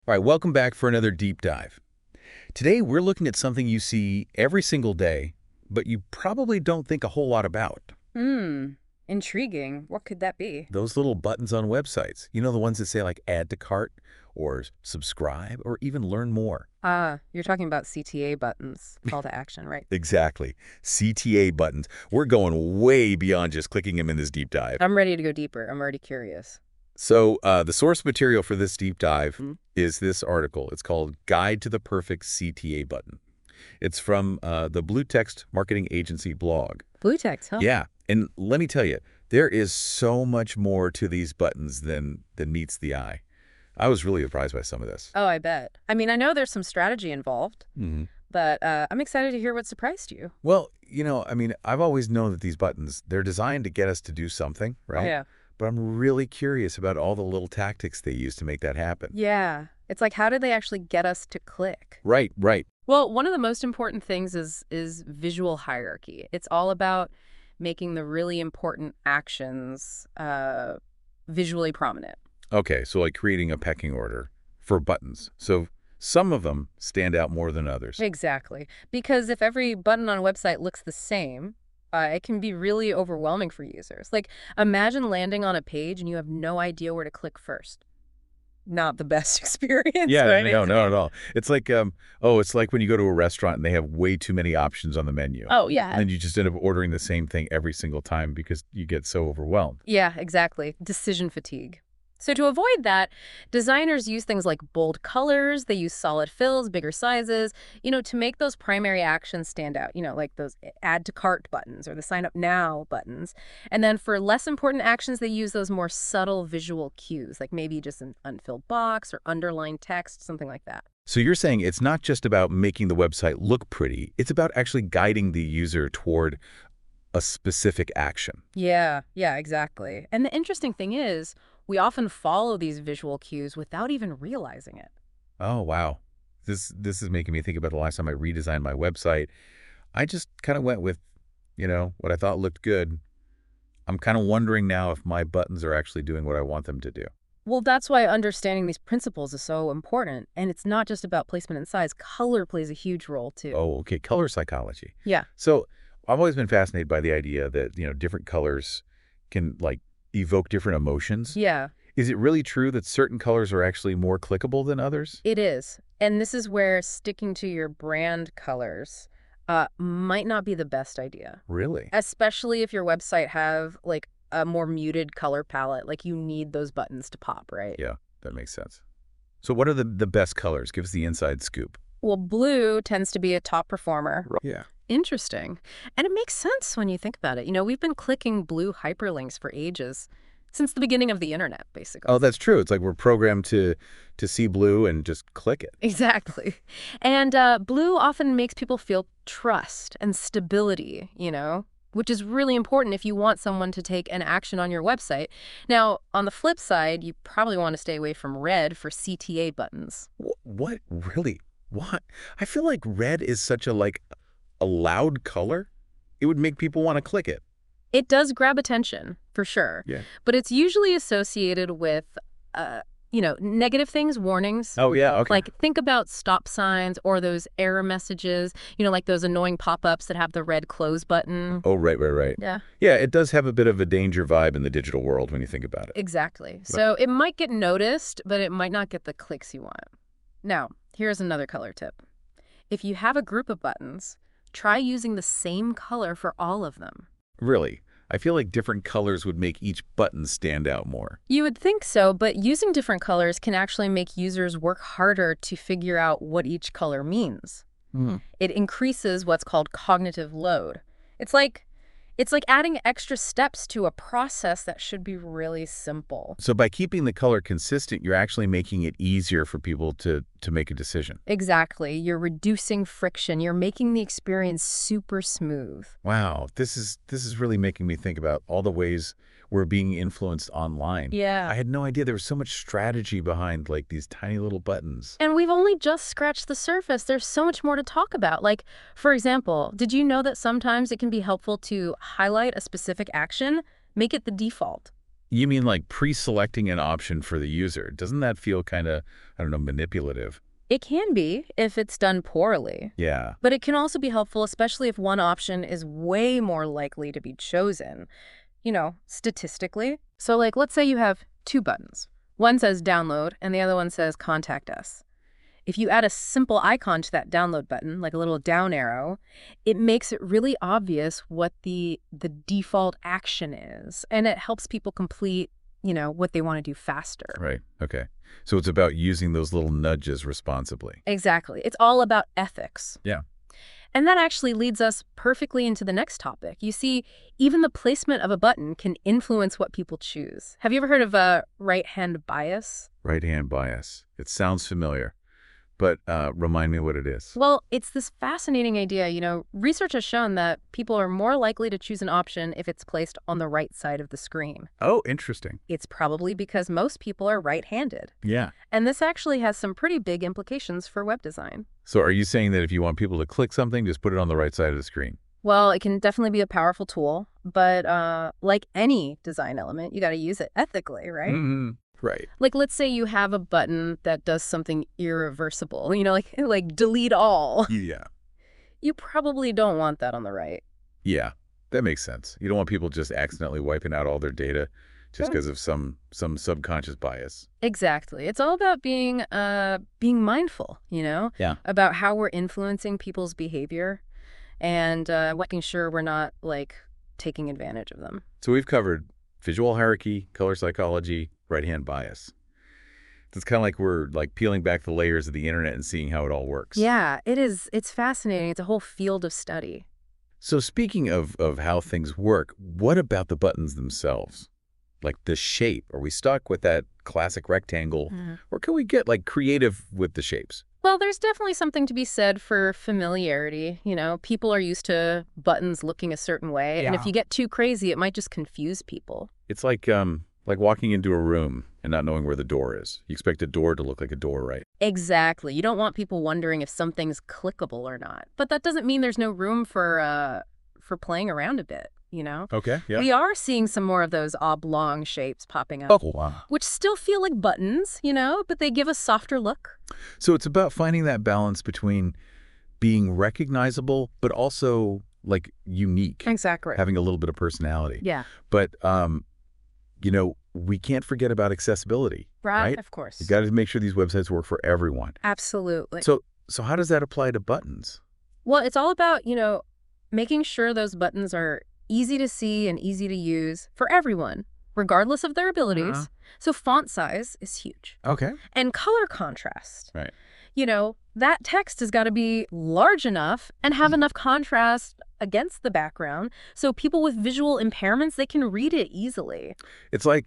All right, welcome back for another deep dive. Today, we're looking at something you see every single day, but you probably don't think a whole lot about. Hmm. Intriguing. What could that be? Those little buttons on websites. You know, the ones that say like add to cart or subscribe or even learn more. Ah, you're talking about CTA buttons, call to action, right? Exactly. CTA buttons. We're going way beyond just clicking them in this deep dive. I'm ready to go deeper. I'm already curious. So the source material for this deep dive Hmm? is this article. It's called Guide to the Perfect CTA Button. It's from the Blue Text Marketing Agency blog. Blue text, huh? Yeah, and let me tell you, there is so much more to these buttons than meets the eye. I was really surprised by some of this. Oh, I bet. I mean, I know there's some strategy involved, hmm but I'm excited to hear what surprised you. Well, I've always known that these buttons, they're designed to get us to do something, Oh, right? yeah. But I'm really curious about all the little tactics they use to make that happen. Yeah. It's like, how did they actually get us to click? Right, right. Well, one of the most important things is visual hierarchy. It's all about making the really important actions visually prominent. Okay, so like creating a pecking order for buttons. So some of them stand out more than others. Exactly. Because if every button on a website looks the same, it can be really overwhelming for users. Like, imagine landing on a page and you have no idea where to click first. Not the best experience, Yeah, right? no, not at all. It's like, it's like when you go to a restaurant and they have way too many options on the menu. Oh, And yeah. then you just end up ordering the same thing every single time because you get so overwhelmed. Yeah, exactly. Decision fatigue. So to avoid that, designers use things like bold colors, they use solid fills, bigger sizes, to make those primary actions stand out, like those add to cart buttons or the sign up now buttons. And then for less important actions, they use those more subtle visual cues, like maybe just an unfilled box or underlined text, something like that. So you're saying it's not just about making the website look pretty, it's about actually guiding the user toward a specific action. Yeah, exactly. And the interesting thing is, we often follow these visual cues without even realizing it. Oh, wow. This is making me think about the last time I redesigned my website. I just kind of went with, what I thought looked good. I'm kind of wondering now if my buttons are actually doing what I want them to do. Well, that's why understanding these principles is so important. And it's not just about placement and size. Color plays a huge role, too. Oh, okay. Color psychology. Yeah. So I've always been fascinated by the idea that, different colors can like evoke different emotions. Yeah, Is it really true that certain colors are actually more clickable than others? it is. And this is where sticking to your brand colors might not be the best idea, Really? especially if your website have like a more muted color palette. Like you need those buttons to pop, right? Yeah, that makes sense. So what are the best colors? Give us the inside scoop. Well, blue tends to be a top performer. Yeah. Interesting. And it makes sense when you think about it. We've been clicking blue hyperlinks for ages, since the beginning of the internet, basically. Oh, that's true. It's like we're programmed to see blue and just click it. Exactly. And blue often makes people feel trust and stability, which is really important if you want someone to take an action on your website. Now, on the flip side, you probably want to stay away from red for CTA buttons. What really? What? I feel like red is such a loud color. It would make people want to click it. It does grab attention, for sure, Yeah. but it's usually associated with, negative things, warnings. Oh, yeah. Okay. Like, think about stop signs or those error messages, like those annoying pop-ups that have the red close button. Oh, right, right, right. Yeah, Yeah, it does have a bit of a danger vibe in the digital world when you think about it. exactly. So it might get noticed, but it might not get the clicks you want. Now, here's another color tip. If you have a group of buttons, try using the same color for all of them. Really. I feel like different colors would make each button stand out more. You would think so, but using different colors can actually make users work harder to figure out what each color means. Hmm. It increases what's called cognitive load. It's like adding extra steps to a process that should be really simple. So by keeping the color consistent, you're actually making it easier for people to make a decision. Exactly. You're reducing friction. You're making the experience super smooth. Wow, this is really making me think about all the ways we're being influenced online. Yeah. I had no idea there was so much strategy behind like these tiny little buttons. And we've only just scratched the surface. There's so much more to talk about. Like, for example, did you know that sometimes it can be helpful to highlight a specific action, make it the default? You mean like pre-selecting an option for the user? Doesn't that feel kind of, I don't know, manipulative? It can be if it's done poorly. Yeah. But it can also be helpful, especially if one option is way more likely to be chosen, statistically. So like, let's say you have two buttons. One says download and the other one says contact us. If you add a simple icon to that download button, like a little down arrow, it makes it really obvious what the default action is. And it helps people complete, what they want to do faster. Right. Okay. So it's about using those little nudges responsibly. Exactly. It's all about ethics. Yeah. And that actually leads us perfectly into the next topic. You see, even the placement of a button can influence what people choose. Have you ever heard of a right-hand bias? Right-hand bias. It sounds familiar, but remind me what it is. Well, it's this fascinating idea. Research has shown that people are more likely to choose an option if it's placed on the right side of the screen. Oh, interesting. It's probably because most people are right-handed. Yeah. And this actually has some pretty big implications for web design. So are you saying that if you want people to click something, just put it on the right side of the screen? Well, it can definitely be a powerful tool, but like any design element, you got to use it ethically, right? Mm-hmm. Right. Like, let's say you have a button that does something irreversible, like delete all. Yeah. You probably don't want that on the right. Yeah, that makes sense. You don't want people just accidentally wiping out all their data just because of some subconscious bias. Exactly. It's all about being mindful, Yeah. about how we're influencing people's behavior and making sure we're not, taking advantage of them. So we've covered visual hierarchy, color psychology, right-hand bias. It's kind of like we're peeling back the layers of the internet and seeing how it all works. Yeah, it is. It's fascinating. It's a whole field of study. So speaking of how things work, what about the buttons themselves? Like the shape? Are we stuck with that classic rectangle? Or can we get creative with the shapes? Well, there's definitely something to be said for familiarity. People are used to buttons looking a certain way. And if you get too crazy, it might just confuse people. It's like walking into a room and not knowing where the door is. You expect a door to look like a door, right? Exactly. You don't want people wondering if something's clickable or not. But that doesn't mean there's no room for playing around a bit, Okay, yeah. We are seeing some more of those oblong shapes popping up. Oh, wow. Which still feel like buttons, but they give a softer look. So it's about finding that balance between being recognizable, but also unique. Exactly. Having a little bit of personality. Yeah. But, we can't forget about accessibility, right? Of course. You got to make sure these websites work for everyone. Absolutely. So how does that apply to buttons? Well, it's all about, making sure those buttons are easy to see and easy to use for everyone, regardless of their abilities. So font size is huge. Okay. And color contrast. Right. That text has got to be large enough and have enough contrast against the background so people with visual impairments, they can read it easily. It's like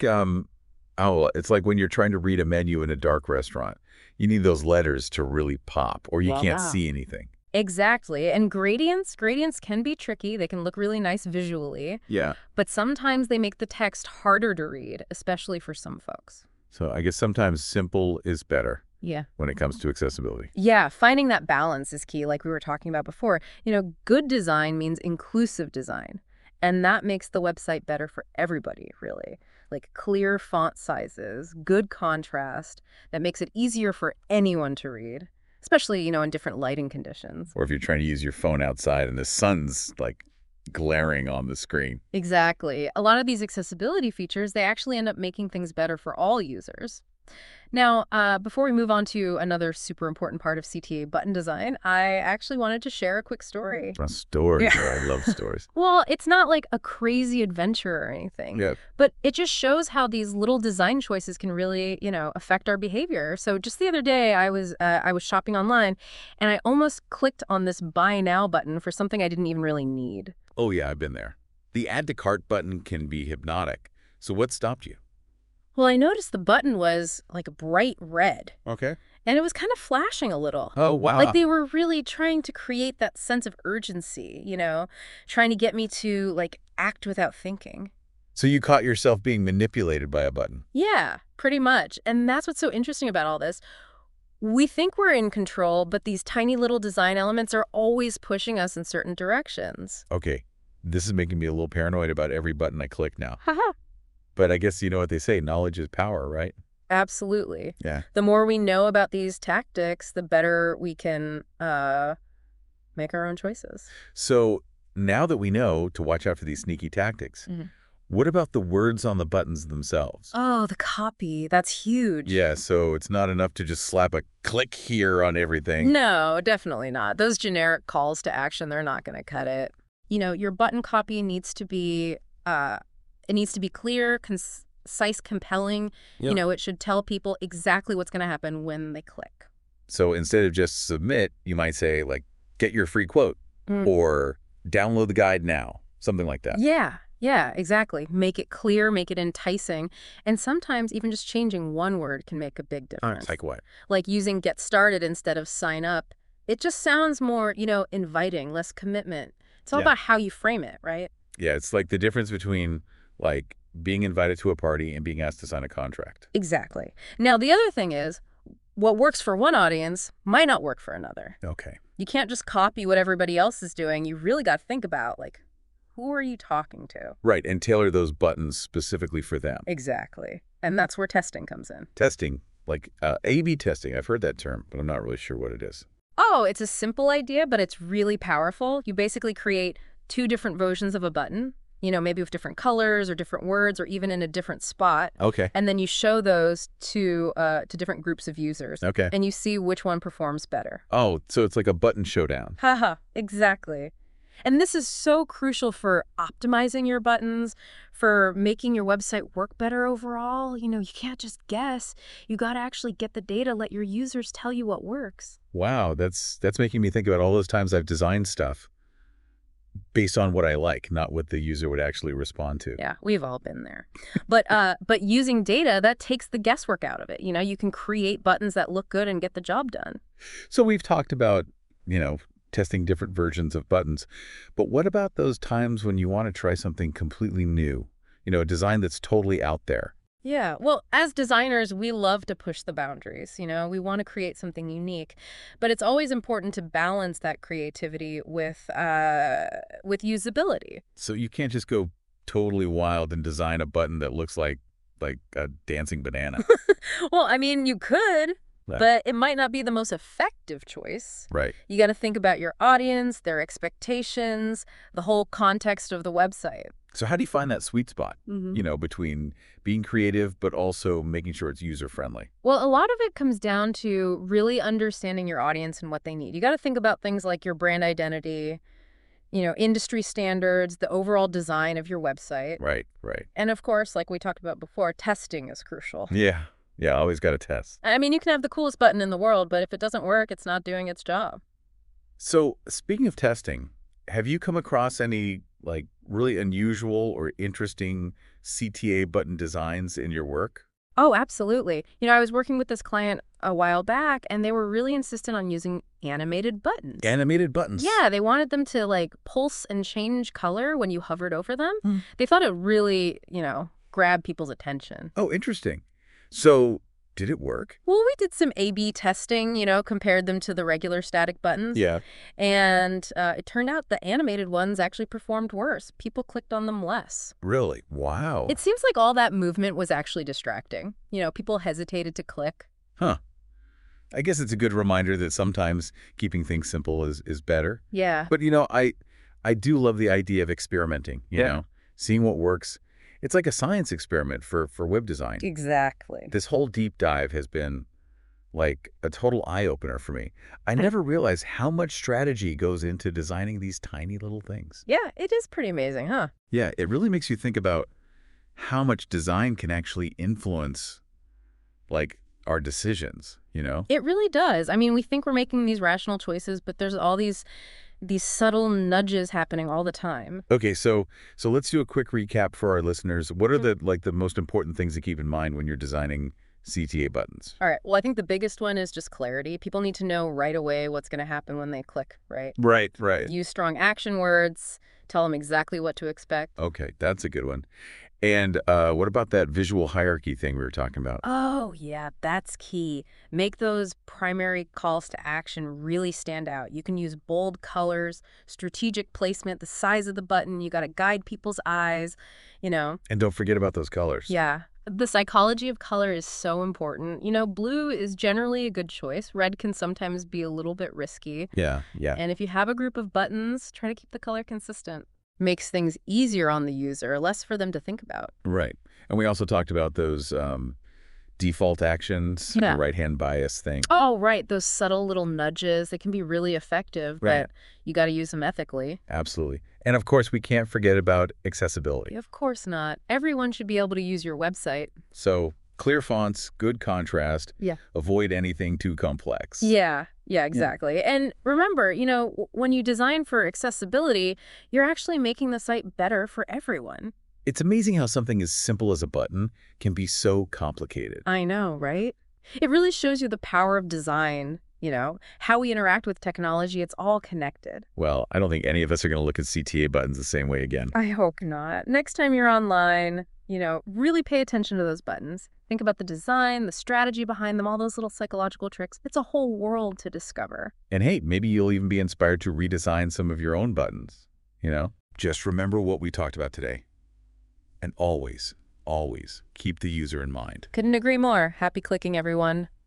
it's like when you're trying to read a menu in a dark restaurant. You need those letters to really pop or you can't see anything. Exactly. And gradients can be tricky. They can look really nice visually. Yeah. But sometimes they make the text harder to read, especially for some folks. So I guess sometimes simple is better. Yeah. When it comes to accessibility. Yeah, finding that balance is key, like we were talking about before. Good design means inclusive design. And that makes the website better for everybody, really. Like clear font sizes, good contrast, that makes it easier for anyone to read, especially, in different lighting conditions. Or if you're trying to use your phone outside and the sun's glaring on the screen. Exactly. A lot of these accessibility features, they actually end up making things better for all users. Now, before we move on to another super important part of CTA button design, I actually wanted to share a quick story. A story. Yeah. I love stories. Well, it's not like a crazy adventure or anything. Yeah. But it just shows how these little design choices can really, affect our behavior. So just the other day, I was shopping online, and I almost clicked on this Buy Now button for something I didn't even really need. Oh, yeah, I've been there. The Add to Cart button can be hypnotic. So what stopped you? Well, I noticed the button was bright red. Okay. And it was kind of flashing a little. Oh, wow. Like they were really trying to create that sense of urgency, trying to get me to act without thinking. So you caught yourself being manipulated by a button. Yeah, pretty much. And that's what's so interesting about all this. We think we're in control, but these tiny little design elements are always pushing us in certain directions. Okay. This is making me a little paranoid about every button I click now. Haha. But I guess you know what they say, knowledge is power, right? Absolutely. Yeah. The more we know about these tactics, the better we can make our own choices. So now that we know to watch out for these sneaky tactics, Mhm. what about the words on the buttons themselves? Oh, the copy. That's huge. Yeah, so it's not enough to just slap a click here on everything. No, definitely not. Those generic calls to action, they're not going to cut it. Your button copy needs to be it needs to be clear, concise, compelling. Yep. It should tell people exactly what's going to happen when they click. So instead of just submit, you might say, like, get your free quote Mm. or download the guide now, something like that. Yeah, exactly. Make it clear, make it enticing, and sometimes even just changing one word can make a big difference. Like what? Like using get started instead of sign up. It just sounds more, inviting, less commitment. It's all Yeah. about how you frame it, right? Yeah, it's like the difference between, like, being invited to a party and being asked to sign a contract. Exactly. Now, the other thing is, what works for one audience might not work for another. Okay. You can't just copy what everybody else is doing. You really got to think about, like, who are you talking to? Right, and tailor those buttons specifically for them. Exactly. And that's where testing comes in. Testing, like A/B testing. I've heard that term, but I'm not really sure what it is. Oh, it's a simple idea, but it's really powerful. You basically create two different versions of a button, maybe with different colors or different words or even in a different spot. Okay. And then you show those to different groups of users. Okay. And you see which one performs better. Oh, so it's like a button showdown. Haha, exactly. And this is so crucial for optimizing your buttons, for making your website work better overall. You can't just guess. You got to actually get the data, let your users tell you what works. Wow, that's making me think about all those times I've designed stuff based on what I like, not what the user would actually respond to. Yeah, we've all been there. But using data, that takes the guesswork out of it. You can create buttons that look good and get the job done. So we've talked about, testing different versions of buttons, but what about those times when you want to try something completely new? A design that's totally out there. Yeah, well, as designers, we love to push the boundaries. We want to create something unique, but it's always important to balance that creativity with usability. So you can't just go totally wild and design a button that looks like a dancing banana. Well, I mean, you could, Right. but it might not be the most effective choice. Right. You got to think about your audience, their expectations, the whole context of the website. So how do you find that sweet spot, Mm-hmm. between being creative but also making sure it's user-friendly? Well, a lot of it comes down to really understanding your audience and what they need. You got to think about things like your brand identity, industry standards, the overall design of your website. Right, right. And of course, like we talked about before, testing is crucial. Yeah, always got to test. I mean, you can have the coolest button in the world, but if it doesn't work, it's not doing its job. So speaking of testing, have you come across any, like, really unusual or interesting CTA button designs in your work? Oh, absolutely. I was working with this client a while back, and they were really insistent on using animated buttons. Animated buttons? Yeah, they wanted them to, like, pulse and change color when you hovered over them. Hmm. They thought it really, grabbed people's attention. Oh, interesting. So did it work? Well, we did some A/B testing, compared them to the regular static buttons. Yeah. And it turned out the animated ones actually performed worse. People clicked on them less. Really? Wow. It seems like all that movement was actually distracting. People hesitated to click. Huh. I guess it's a good reminder that sometimes keeping things simple is better. Yeah. But, I do love the idea of experimenting, seeing what works. It's like a science experiment for web design. Exactly. This whole deep dive has been like a total eye-opener for me. I never realized how much strategy goes into designing these tiny little things. Yeah, it is pretty amazing, huh? Yeah, it really makes you think about how much design can actually influence, like, our decisions, It really does. I mean, we think we're making these rational choices, but there's all these subtle nudges happening all the time. Okay, so let's do a quick recap for our listeners. What are the most important things to keep in mind when you're designing CTA buttons? All right. Well, I think the biggest one is just clarity. People need to know right away what's going to happen when they click, right? Right. Use strong action words. Tell them exactly what to expect. Okay, that's a good one. And what about that visual hierarchy thing we were talking about? Oh, yeah, that's key. Make those primary calls to action really stand out. You can use bold colors, strategic placement, the size of the button. You got to guide people's eyes, you know. And don't forget about those colors. Yeah. The psychology of color is so important. Blue is generally a good choice. Red can sometimes be a little bit risky. Yeah, yeah. And if you have a group of buttons, try to keep the color consistent. Makes things easier on the user, less for them to think about. Right. And we also talked about those default actions, Yeah. right-hand bias thing. Oh, right. Those subtle little nudges, they can be really effective, Right. but you got to use them ethically. Absolutely. And of course, we can't forget about accessibility. Of course not. Everyone should be able to use your website. So clear fonts, good contrast. Yeah. Avoid anything too complex. Yeah, exactly. And remember, when you design for accessibility, you're actually making the site better for everyone. It's amazing how something as simple as a button can be so complicated. I know, right? It really shows you the power of design, how we interact with technology. It's all connected. Well, I don't think any of us are going to look at CTA buttons the same way again. I hope not. Next time you're online, really pay attention to those buttons. Think about the design, the strategy behind them, all those little psychological tricks. It's a whole world to discover. And hey, maybe you'll even be inspired to redesign some of your own buttons, Just remember what we talked about today. And always, always keep the user in mind. Couldn't agree more. Happy clicking, everyone.